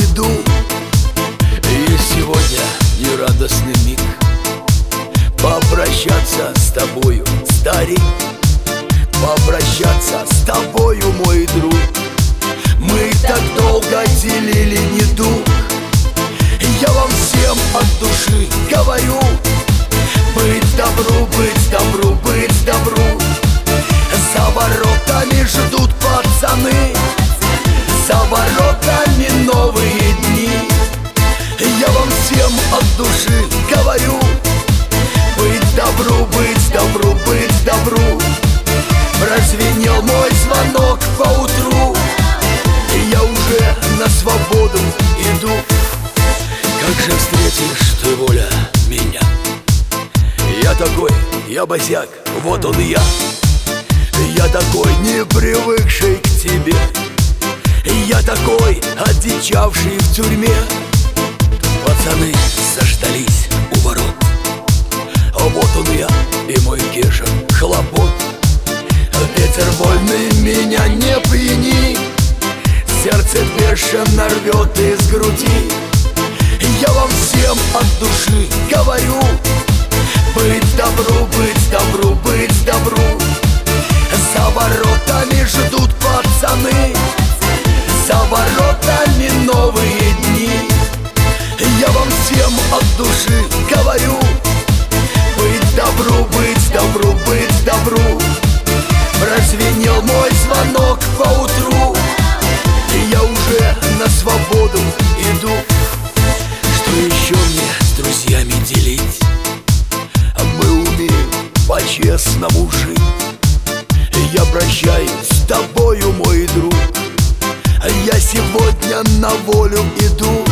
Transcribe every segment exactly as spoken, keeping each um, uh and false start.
иду. И сегодня нерадостный миг попрощаться с тобою, старик, попрощаться с тобою, мой друг. Мы так долго делили недуг. Я вам всем от души говорю: быть добру, быть добру, быть добру. За воротами ждут пацаны, за воротами новые дни. Я вам всем от души говорю: быть добру, быть добру, быть добру. Прозвенел мой звонок поутру, и я уже на свободу иду. Как же встретишь ты, воля, меня? Я такой, я босяк, вот он и я. Я такой, не привыкший к тебе. Я такой, одичавший в тюрьме. Пацаны заждались у ворот, а вот он я и мой Кеша хлопот. Ветер вольный, меня не пьяни, сердце бешено рвет из груди. Я вам всем от души говорю: быть добру, быть добру, быть добру. За воротами ждут пацаны, за воротами новые дни. Я вам всем от души говорю: быть добру, быть добру, быть добру. Прозвенел мой звонок поутру, и я уже на свободу иду. Что еще мне с друзьями делить? Мы умеем по-честному жить. Я прощаюсь с тобою, мой друг. Я сегодня на волю иду.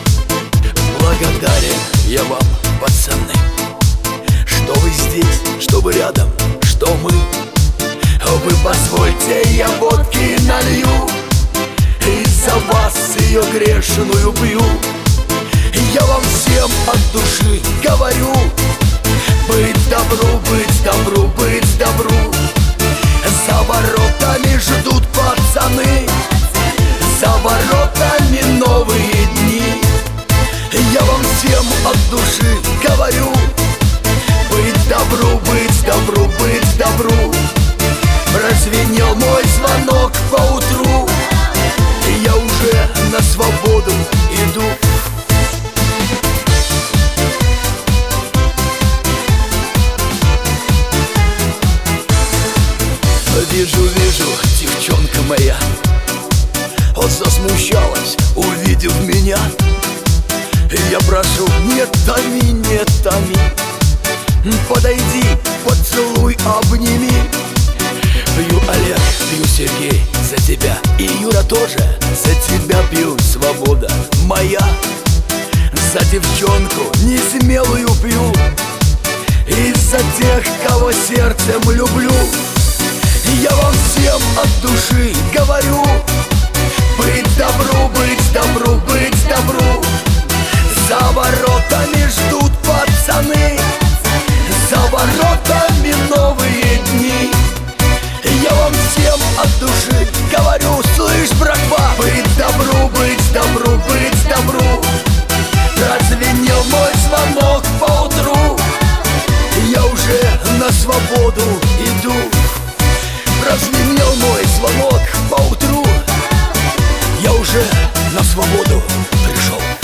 Благодарен я вам, пацаны, что вы здесь, что вы рядом, что мы. Вы позвольте, я водки налью, и за вас ее грешную пью. Я вам всем от души говорю: быть добру, быть добру, быть добру. За воротами ждут пацаны, за воротами новые дни. Я вам всем от души говорю: быть добру, быть добру, быть добру. Прозвенел мой звонок поутру, и я уже на свободу иду. Вижу, вижу, девчонка моя, вот засмущалась, увидев меня. Я прошу, не томи, не томи, подойди, поцелуй, обними. Пью, Олег, пью, Сергей, за тебя. И Юра тоже, за тебя пью, свобода моя. За девчонку несмелую пью, и за тех, кого сердцем люблю. Я вам всем от души говорю: быть добру, быть добру, быть добру. За воротами ждут пацаны, за воротами новые дни. Я вам всем от души говорю: слышь, братва, быть добру, быть добру, быть добру. Прозвенел мой звонок поутру, я уже на свободу иду. Прозвенел мой звонок поутру, я уже на свободу пришел.